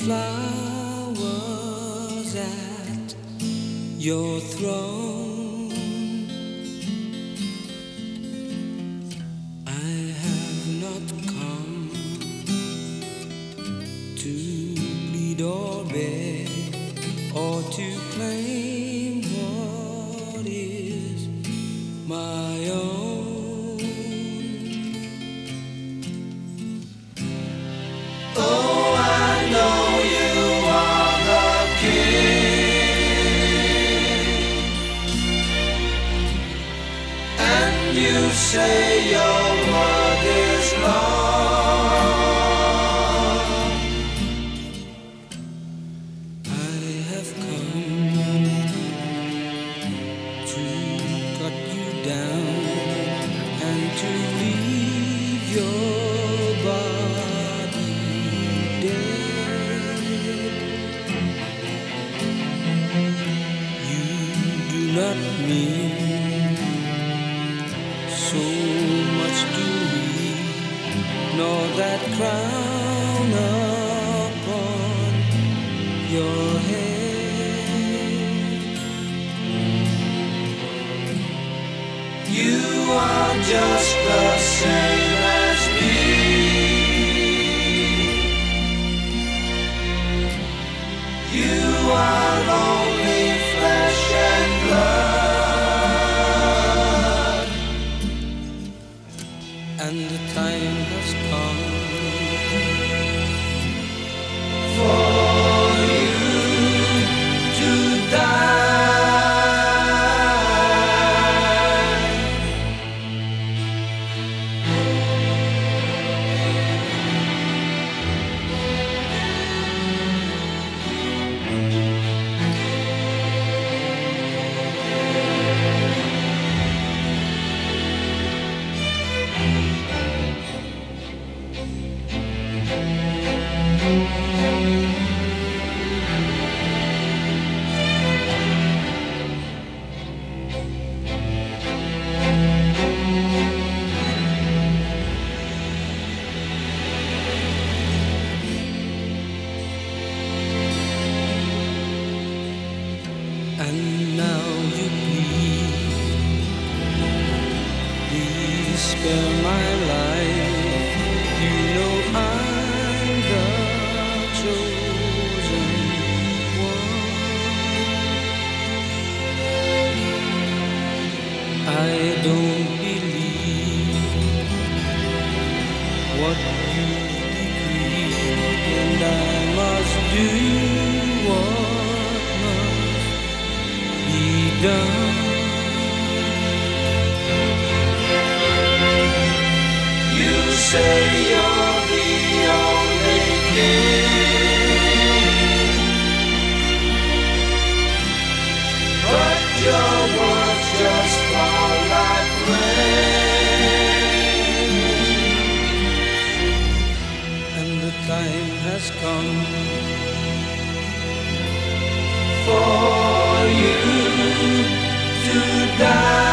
flowers at your throne. I have not come to plead or beg or to claim what is my own. Oh, I know you are the king, and you say your word is law. I have come to cut you down and to leave your body dead. You do not mean so much to me, nor that crown upon your head. You are just the same as me. You are only flesh and blood, and the time has come for you to die. And now you please spare my life. You know I'm the chosen one. I don't believe what you decree, and I must do what must be done. You say you're the only king, but your words just fall like rain. And the time has come for you to die.